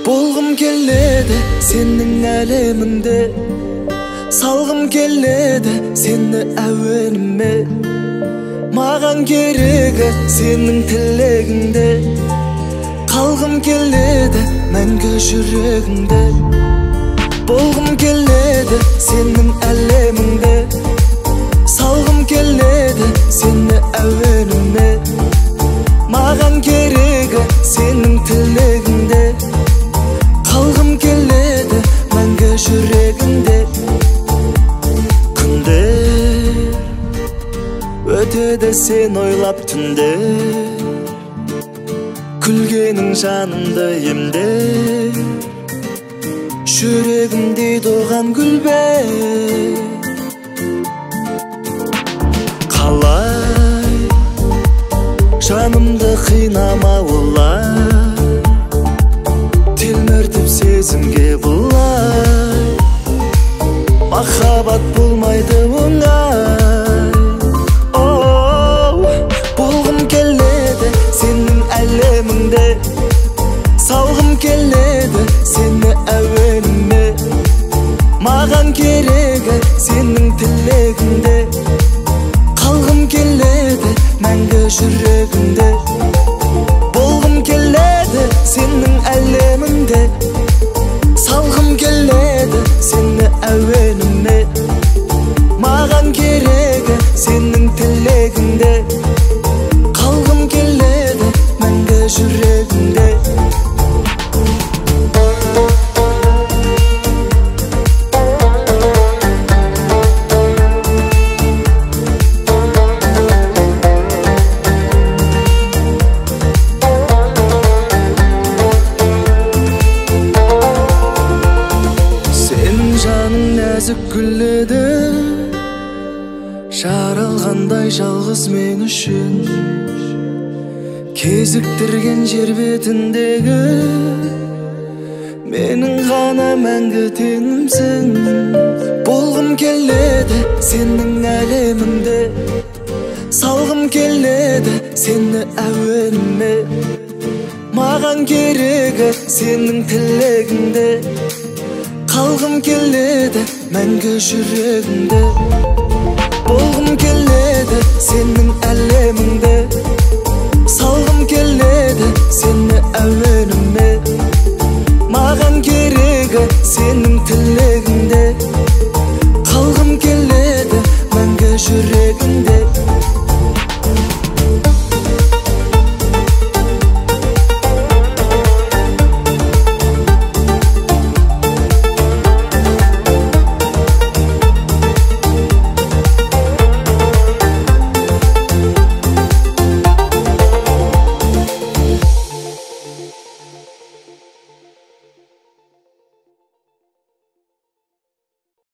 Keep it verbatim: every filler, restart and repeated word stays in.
Болғым келеді сенің әлеміңде, салғым келеді сені әуеніме. Маған керегі сенің тілегіңде, қалғым келеді мәңгі жүрегіңде. Болғым келеді сенің әлеміңде, салғым келеді сені әуеніме. Маған керегі сенің тілегіңде, қалғым келеді мәңгі жүрегіңде. Күндер өтеді сен ойлап түнде, күлгенің жанымды емде. Жүрегімде туған гүлбе, қалай жанымды қинама олай, телміртіп сезімге бұлай. Махаббат болмайды оңай. Оу, болғым келеді сенің әлеміңде, салғым келеді сені әуеніме. Маған керегі сенің тілегіңде, қалғым келеді мәңгі жүрегіңде. Болғым келеді сенің әлеміңде, салғым келеді сені әуеніме. Маған керегі сенің тілегіңде, қалғым келеді мәңгі жүрегіңде. Нәзік гүледі, жаралғандай жалғыз мен үшін. Кезіктірген жер бетіндегі менің ғана мәңгі теңімсің. Болғым келеді сенің әлеміңде, салғым келеді сені әуеніме. Маған керегі сенің тілегіңде, қалғым келеді мәңгі жүрегіңде. Болғым келеді сенің әлеміңде,